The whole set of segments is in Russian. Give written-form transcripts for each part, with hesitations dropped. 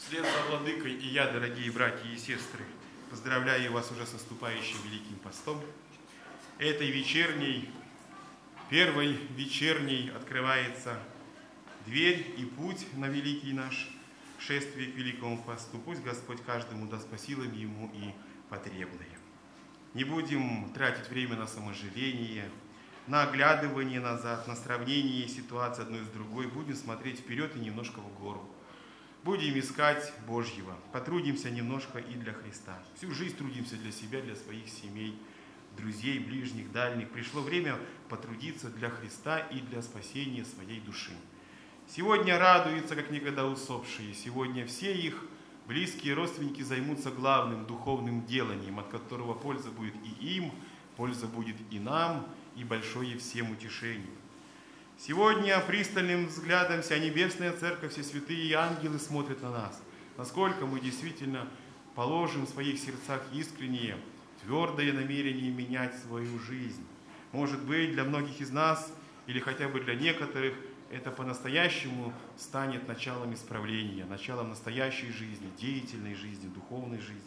Вслед за Владыкой и я, дорогие братья и сестры, поздравляю вас уже с наступающим Великим Постом. Этой вечерней, первой вечерней открывается дверь и путь на великий наш шествие к Великому Посту. Пусть Господь каждому даст по силам ему и потребное. Не будем тратить время на саможаление, на оглядывание назад, на сравнение ситуации одной с другой. Будем смотреть вперед и немножко в гору. Будем искать Божьего. Потрудимся немножко и для Христа. Всю жизнь трудимся для себя, для своих семей, друзей, ближних, дальних. Пришло время потрудиться для Христа и для спасения своей души. Сегодня радуются, как никогда усопшие. Сегодня все их близкие родственники займутся главным духовным деланием, от которого польза будет и им, польза будет и нам, и большое всем утешение. Сегодня пристальным взглядом вся Небесная Церковь, все святые и ангелы смотрят на нас. Насколько мы действительно положим в своих сердцах искреннее, твердое намерение менять свою жизнь. Может быть, для многих из нас, или хотя бы для некоторых, это по-настоящему станет началом исправления, началом настоящей жизни, деятельной жизни, духовной жизни.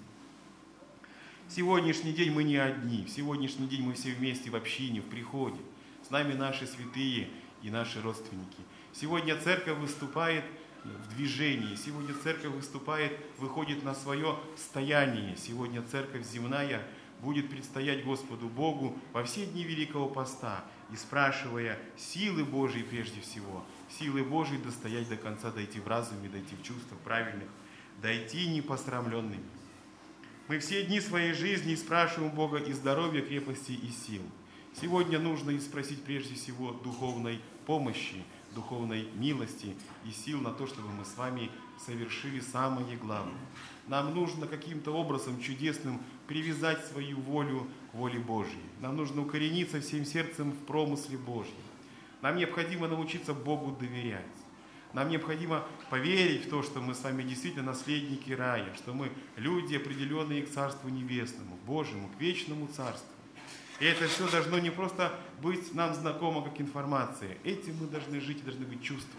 В сегодняшний день мы не одни, в сегодняшний день мы все вместе в общине, в приходе. С нами наши святые и наши родственники. Сегодня церковь выступает в движении, сегодня церковь выступает, выходит на свое стояние. Сегодня церковь земная будет предстоять Господу Богу во все дни Великого Поста и спрашивая силы Божьей прежде всего, силы Божьей достоять до конца, дойти в разуме, дойти в чувствах правильных, дойти непосрамленными. Мы все дни своей жизни спрашиваем Бога и здоровья, крепости и сил. Сегодня нужно и спросить прежде всего духовной помощи, духовной милости и сил на то, чтобы мы с вами совершили самое главное. Нам нужно каким-то образом чудесным привязать свою волю к воле Божьей. Нам нужно укорениться всем сердцем в промысле Божьем. Нам необходимо научиться Богу доверять. Нам необходимо поверить в то, что мы с вами действительно наследники рая, что мы люди, определенные к Царству Небесному, Божьему, к вечному Царству. И это все должно не просто быть нам знакомо как информация. Этим мы должны жить и должны быть чувствовать.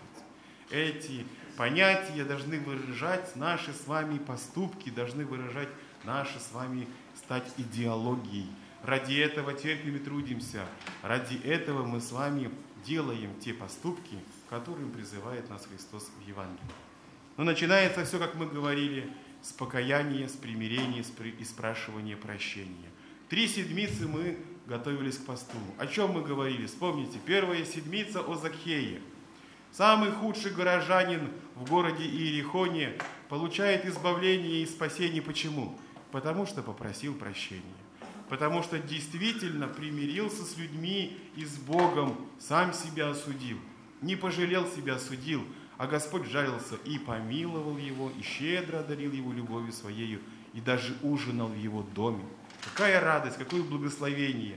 Эти понятия должны выражать наши с вами поступки, должны выражать наши с вами стать идеологией. Ради этого терпим и трудимся. Ради этого мы с вами делаем те поступки, к которым призывает нас Христос в Евангелии. Но начинается все, как мы говорили, с покаяния, с примирения и спрашивания прощения. 3 седмицы мы готовились к посту. О чем мы говорили? Вспомните, 1 седмица о Закхее. Самый худший горожанин в городе Иерихоне получает избавление и спасение. Почему? Потому что попросил прощения. Потому что действительно примирился с людьми и с Богом, сам себя осудил. Не пожалел себя, осудил, а Господь жалился и помиловал его, и щедро одарил его любовью своею, и даже ужинал в его доме. Какая радость, какое благословение.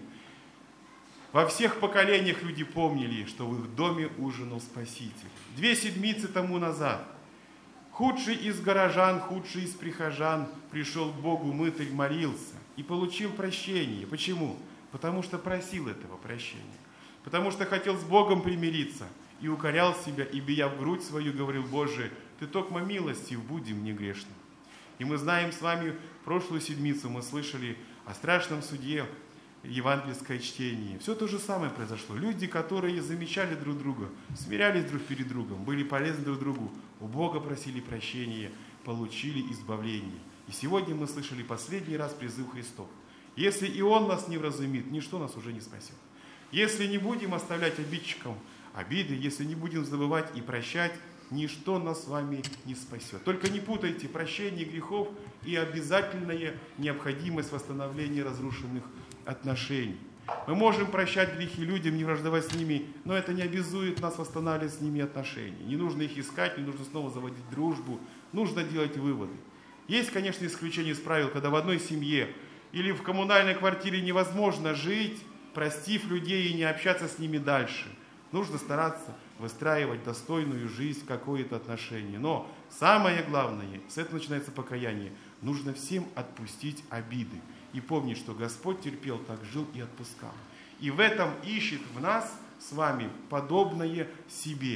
Во всех поколениях люди помнили, что в их доме ужинал Спаситель. 2 седмицы тому назад худший из горожан, худший из прихожан пришел к Богу, мытарь, молился и получил прощение. Почему? Потому что просил этого прощения. Потому что хотел с Богом примириться и укорял себя, и, бия в грудь свою, говорил: Боже, Ты токмо милостив, буди мне грешным. И мы знаем с вами, прошлую седмицу мы слышали о страшном суде, евангельское чтение. Все то же самое произошло. Люди, которые замечали друг друга, смирялись друг перед другом, были полезны друг другу, у Бога просили прощения, получили избавление. И сегодня мы слышали последний раз призыв Христов. Если и Он нас не вразумит, ничто нас уже не спасет. Если не будем оставлять обидчикам обиды, если не будем забывать и прощать, ничто нас с вами не спасет. Только не путайте прощение грехов и обязательная необходимость восстановления разрушенных отношений. Мы можем прощать грехи людям, не враждовать с ними, но это не обязует нас восстанавливать с ними отношения. Не нужно их искать, не нужно снова заводить дружбу, нужно делать выводы. Есть, конечно, исключения из правил, когда в одной семье или в коммунальной квартире невозможно жить, простив людей и не общаться с ними дальше. Нужно стараться выстраивать достойную жизнь, какое-то отношение. Но самое главное, с этого начинается покаяние, нужно всем отпустить обиды. И помнить, что Господь терпел, так жил и отпускал. И в этом ищет в нас с вами подобное себе.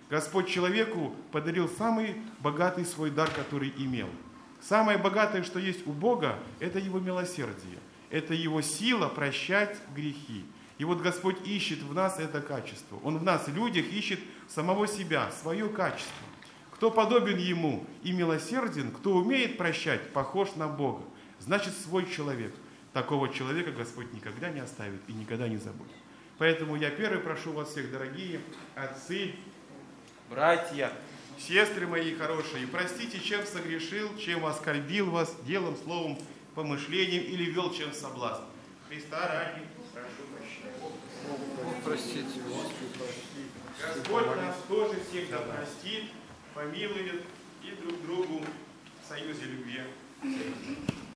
Господь человеку подарил самый богатый свой дар, который имел. Самое богатое, что есть у Бога, это Его милосердие. Это Его сила прощать грехи. И вот Господь ищет в нас это качество. Он в нас, людях, ищет самого себя, свое качество. Кто подобен Ему и милосерден, кто умеет прощать, похож на Бога. Значит, свой человек. Такого человека Господь никогда не оставит и никогда не забудет. Поэтому я первый прошу вас всех, дорогие отцы, братья, сестры мои хорошие, простите, чем согрешил, чем оскорбил вас делом, словом, помышлением или ввел чем в соблазн. Христа ради прошу прощения. Простите, Господь нас тоже всех да простит, помилует и друг другу в союзе любви.